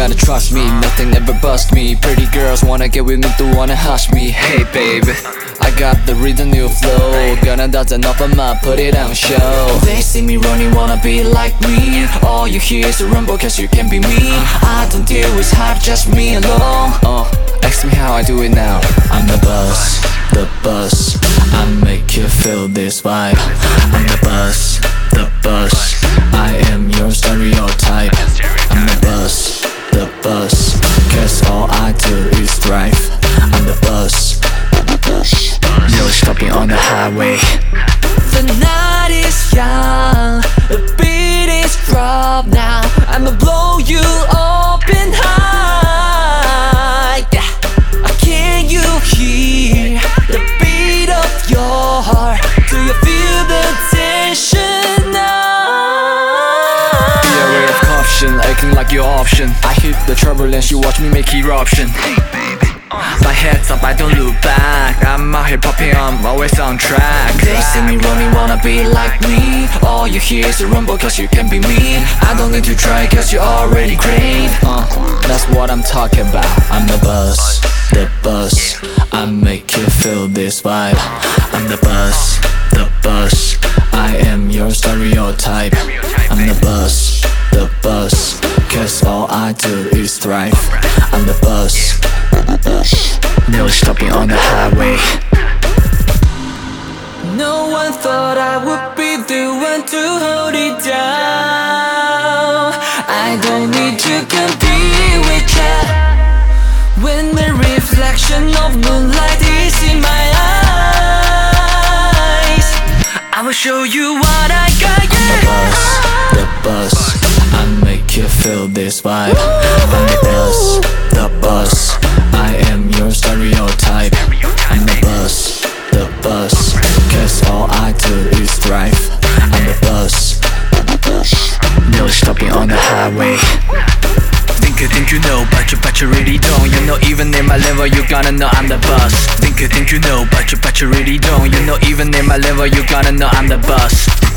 gotta trust me, nothing ever bust me. Pretty girls wanna get with me, do wanna hush me. Hey baby, I got the rhythm, new flow. Gonna dance enough, I'ma put it on show. They see me running, wanna be like me. All you hear is a rumble, cause you can be me. I don't deal with hype, just me alone. Ask me how I do it now. I'm the boss, the boss. I make you feel this vibe. I'm the boss, the boss. I am your stereotype. I'm the boss, the boss. Cause all I do is thrive. I'm the boss, no stopping on the highway. The night is young, the beat is rough now. I'ma blow you open high. Can you hear the beat of your heart? Do you feel the tension now? Be aware of caution, acting like your option. I hit the turbulence, you watch me make eruption. My head's up, I don't look back. I'm out here popping, I'm always on track. They see me running, wanna be like me. All you hear is a rumble, cause you can be me. I don't need to try, cause you already great. That's what I'm talking about. I'm the boss, the boss. I make you feel this vibe. I'm the boss, the boss. I am your stereotype. I'm the boss, the boss. Cause all I do is thrive. I'm the boss, no stopping on the highway. No one thought I would be the one to hold it down. I don't need to compete with ya. When the reflection of moonlight is in my eyes, I will show you what I got, yeah. I'm the boss, I make you feel this vibe. I'm the boss, the boss. I am your stereotype. I'm the boss, the boss. Cause all I do is thrive. I'm the boss, no stopping on the highway. Think you know, but you really don't. You know, even in my level, you gotta know I'm the boss. Think you know, but you really don't. You know, even in my level, you gotta know I'm the boss.